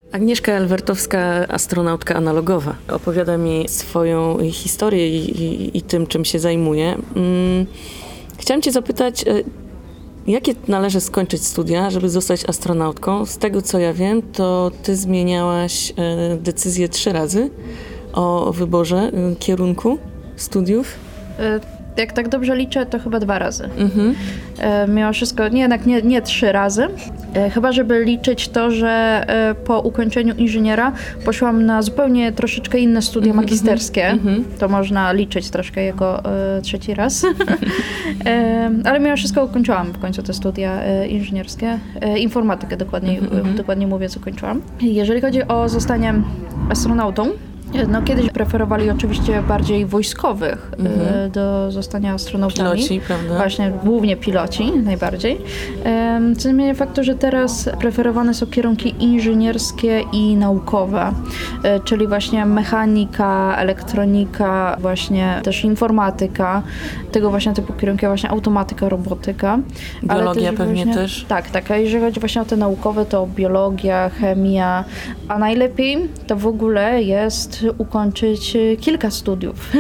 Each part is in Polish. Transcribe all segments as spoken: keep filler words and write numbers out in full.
Agnieszka Elwertowska, astronautka analogowa, opowiada mi swoją historię i, i, i tym, czym się zajmuje. Hmm. Chciałam cię zapytać, jakie należy skończyć studia, żeby zostać astronautką? Z tego, co ja wiem, to ty zmieniałaś decyzję trzy razy o wyborze kierunku studiów. Jak tak dobrze liczę, to chyba dwa razy. Mhm. E, mimo wszystko, nie, jednak nie, nie trzy razy. E, chyba, żeby liczyć to, że e, po ukończeniu inżyniera poszłam na zupełnie troszeczkę inne studia mhm, magisterskie. Mhm. To można liczyć troszkę jako e, trzeci raz. e, ale mimo wszystko ukończyłam w końcu te studia e, inżynierskie. E, informatykę dokładniej, mhm. dokładnie mówiąc ukończyłam. Jeżeli chodzi o zostanie astronautą, no kiedyś preferowali oczywiście bardziej wojskowych mhm. do zostania astronautami. Piloci, prawda? Właśnie, głównie piloci najbardziej. Co nie zmienia faktu, że teraz preferowane są kierunki inżynierskie i naukowe, czyli właśnie mechanika, elektronika, właśnie też informatyka, tego właśnie typu kierunki, właśnie automatyka, robotyka. Biologia też pewnie właśnie, też? Tak, tak. A jeżeli chodzi właśnie o te naukowe, to biologia, chemia, a najlepiej to w ogóle jest ukończyć kilka studiów,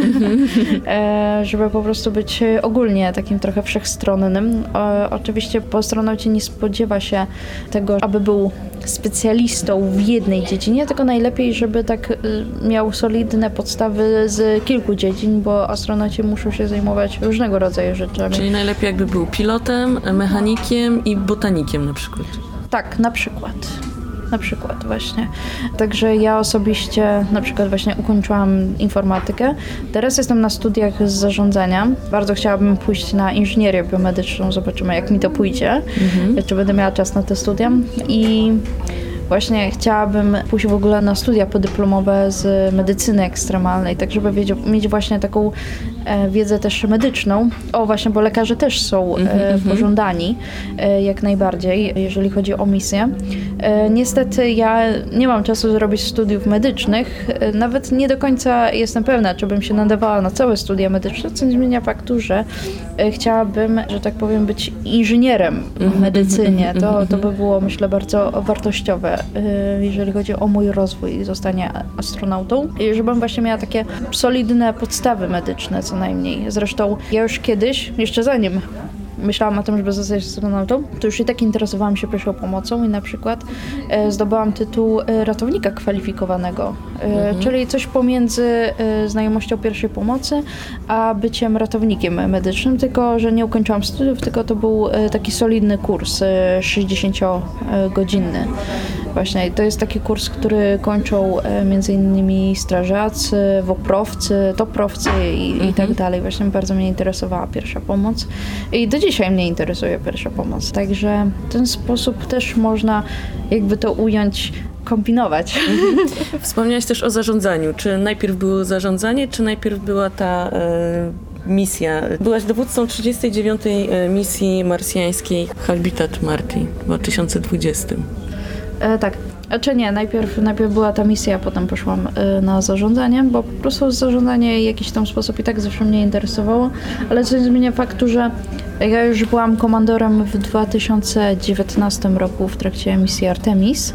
mm-hmm. żeby po prostu być ogólnie takim trochę wszechstronnym. O, oczywiście po astronaucie nie spodziewa się tego, aby był specjalistą w jednej dziedzinie, tylko najlepiej, żeby tak miał solidne podstawy z kilku dziedzin, bo astronauci muszą się zajmować różnego rodzaju rzeczami. Czyli najlepiej jakby był pilotem, mechanikiem i botanikiem na przykład. Tak, na przykład. Na przykład właśnie. Także ja osobiście na przykład właśnie ukończyłam informatykę. Teraz jestem na studiach z zarządzania. Bardzo chciałabym pójść na inżynierię biomedyczną. Zobaczymy, jak mi to pójdzie. Mhm. Czy będę miała czas na te studia. I właśnie chciałabym pójść w ogóle na studia podyplomowe z medycyny ekstremalnej, tak żeby wiedzieć, mieć właśnie taką e, wiedzę też medyczną. O właśnie, bo lekarze też są e, pożądani e, jak najbardziej, jeżeli chodzi o misję. E, niestety ja nie mam czasu zrobić studiów medycznych. E, nawet nie do końca jestem pewna, czy bym się nadawała na całe studia medyczne, co nie zmienia faktu, że e, chciałabym, że tak powiem, być inżynierem w medycynie. To, to by było, myślę, bardzo wartościowe, jeżeli chodzi o mój rozwój i zostanie astronautą. I żebym właśnie miała takie solidne podstawy medyczne co najmniej. Zresztą ja już kiedyś, jeszcze zanim myślałam o tym, żeby zostać astronautą, to już i tak interesowałam się pierwszą pomocą i na przykład e, zdobyłam tytuł e, ratownika kwalifikowanego, e, mhm. czyli coś pomiędzy e, znajomością pierwszej pomocy, a byciem ratownikiem medycznym, tylko że nie ukończyłam studiów, tylko to był e, taki solidny kurs, e, sześćdziesięciogodzinny. Właśnie to jest taki kurs, który kończą e, między innymi strażacy, woprowcy, toprowcy i, mhm. i tak dalej. Właśnie bardzo mnie interesowała pierwsza pomoc i do dzisiaj mnie interesuje pierwsza pomoc. Także w ten sposób też można jakby to ująć, kombinować. Mhm. Wspomniałaś też o zarządzaniu. Czy najpierw było zarządzanie, czy najpierw była ta e, misja? Byłaś dowódcą trzydziestej dziewiątej misji marsjańskiej Habitat Marti w dwa tysiące dwudziestym. E, tak. Czy nie, najpierw, najpierw była ta misja, a potem poszłam y, na zarządzanie, bo po prostu zarządzanie w jakiś tam sposób i tak zawsze mnie interesowało, ale co nie zmienia faktu, że ja już byłam komandorem w dwa tysiące dziewiętnastym roku w trakcie misji Artemis.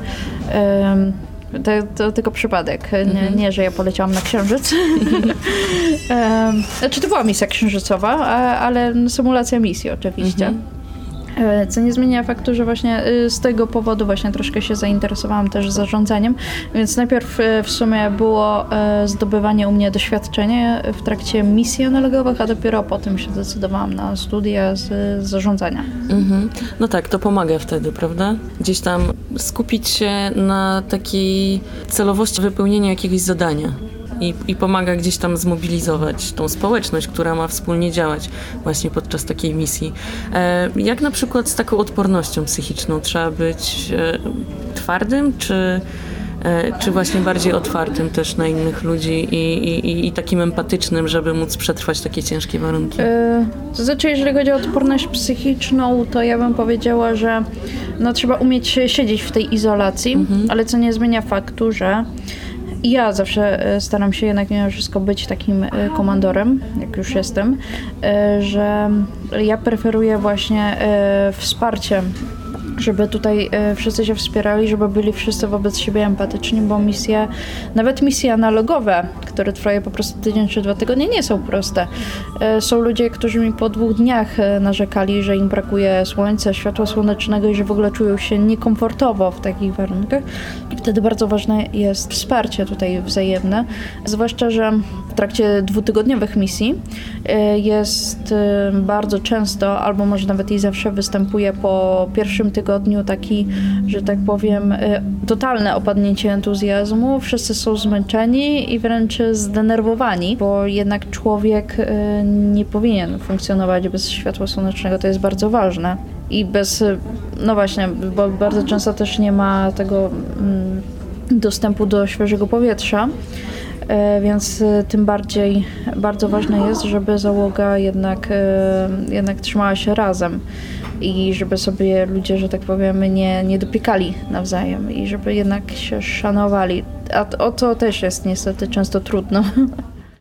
Y, To, to tylko przypadek, nie, mhm. nie, że ja poleciałam na Księżyc. um, znaczy to była misja księżycowa, a, ale symulacja misji oczywiście. Mhm. Co nie zmienia faktu, że właśnie z tego powodu właśnie troszkę się zainteresowałam też zarządzaniem, więc najpierw w sumie było zdobywanie u mnie doświadczenia w trakcie misji analogowych, a dopiero potem się zdecydowałam na studia z zarządzania. Mhm. No tak, to pomaga wtedy, prawda? Gdzieś tam skupić się na takiej celowości wypełnienia jakiegoś zadania. I, I pomaga gdzieś tam zmobilizować tą społeczność, która ma wspólnie działać właśnie podczas takiej misji. E, jak na przykład z taką odpornością psychiczną? Trzeba być e, twardym, czy, e, czy właśnie bardziej otwartym też na innych ludzi i, i, i takim empatycznym, żeby móc przetrwać takie ciężkie warunki? E, to znaczy, jeżeli chodzi o odporność psychiczną, to ja bym powiedziała, że no, trzeba umieć siedzieć w tej izolacji, mhm. ale co nie zmienia faktu, że I ja zawsze staram się jednak mimo wszystko być takim komandorem, jak już jestem, że ja preferuję właśnie wsparcie żeby tutaj e, wszyscy się wspierali, żeby byli wszyscy wobec siebie empatyczni, bo misje, nawet misje analogowe, które trwają po prostu tydzień czy dwa tygodnie, nie są proste. E, są ludzie, którzy mi po dwóch dniach e, narzekali, że im brakuje słońca, światła słonecznego i że w ogóle czują się niekomfortowo w takich warunkach. I wtedy bardzo ważne jest wsparcie tutaj wzajemne, zwłaszcza, że w trakcie dwutygodniowych misji e, jest e, bardzo często, albo może nawet i zawsze występuje po pierwszym tygodniu taki, że tak powiem, totalne opadnięcie entuzjazmu. Wszyscy są zmęczeni i wręcz zdenerwowani, bo jednak człowiek nie powinien funkcjonować bez światła słonecznego. To jest bardzo ważne. I bez, no właśnie, bo bardzo często też nie ma tego dostępu do świeżego powietrza. Więc tym bardziej bardzo ważne jest, żeby załoga jednak, jednak trzymała się razem i żeby sobie ludzie, że tak powiem, nie, nie dopiekali nawzajem i żeby jednak się szanowali. A o to też jest niestety często trudno.